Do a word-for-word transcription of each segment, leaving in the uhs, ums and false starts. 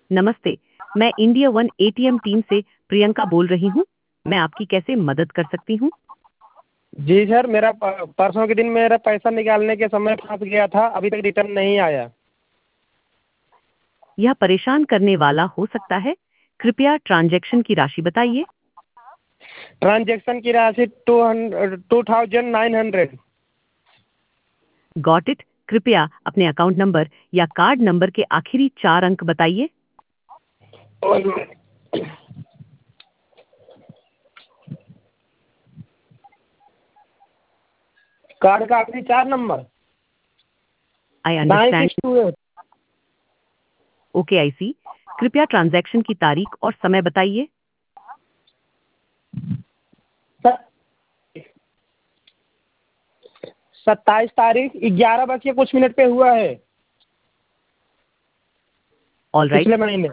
नमस्ते, मैं India one ATM team से प्रियंका बोल रही हूँ। मैं आपकी कैसे मदद कर सकती हूँ? जी सर, मेरा प- परसों के दिन मेरा पैसा निकालने के समय फंस गया था, अभी तक रिटर्न नहीं आया। यह परेशान करने वाला हो सकता है। कृपया ट्रांजैक्शन की राशि बताइए। ट्रांजैक्शन की राशि two hundred two thousand nine hundred. Got it. कृपया अपने अकाउंट नंबर या कार्ड नंबर के आखिरी चार अंक बताइए। कार्ड का आखिरी चार number I nine understand. Six two eight. Okay, I see. कृपया ट्रांजैक्शन की तारीख और समय बताइए। सत्ताईस तारीख ग्यारह बज के कुछ मिनट पे हुआ है, ऑल राइट, पिछले महीने।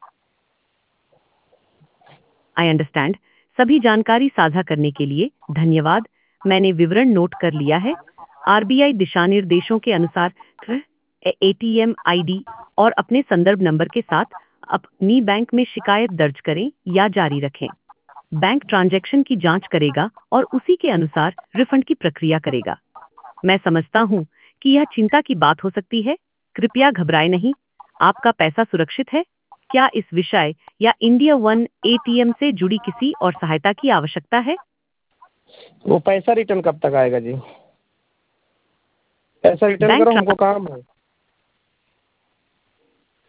I understand. सभी जानकारी साझा करने के लिए धन्यवाद। मैंने विवरण नोट कर लिया है। आरबीआई दिशा निर्देशों के अनुसार एटीएम आईडी और अपने संदर्भ नंबर के साथ अपनी बैंक में शिकायत दर्ज करें या जारी रखें। बैंक ट्रांजैक्शन की जांच करेगा और उसी के अनुसार रिफंड की प्रक्रिया करेगा। मैं समझता हूँ कि यह चिंता की बात हो सकती है। कृपया घबराएं नहीं, आपका पैसा सुरक्षित है। क्या इस विषय या इंडिया वन एटीएम से जुड़ी किसी और सहायता की आवश्यकता है? वो पैसा रिटर्न कब तक आएगा जी? पैसा रिटर्न बैंक करो, ट्रा- हमको काम है।